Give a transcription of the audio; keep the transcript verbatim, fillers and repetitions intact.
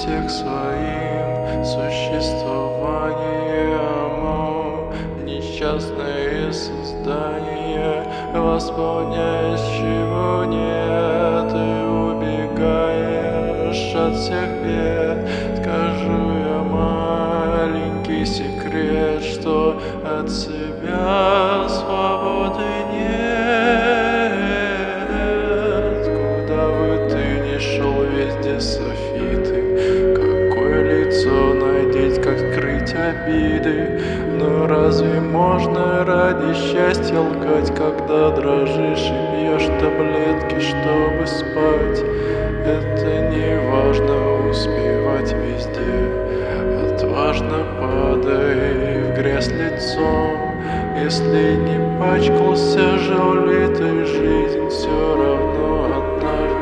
всех своим существованием. Несчастные создания, восполняющего нет, и убегаешь от всех бед. Скажу я маленький секрет, что от себя свободы нет. Куда бы ты ни шел, везде софиты. Какое лицо надеть, как скрыть обиды? Но разве можно ради счастья лгать, когда дрожишь и пьешь таблетки, чтобы спать? Это не важно успевать везде. Отважно падай в грязь лицом. Если не пачкался, жил ли ты жизнь, все равно однажды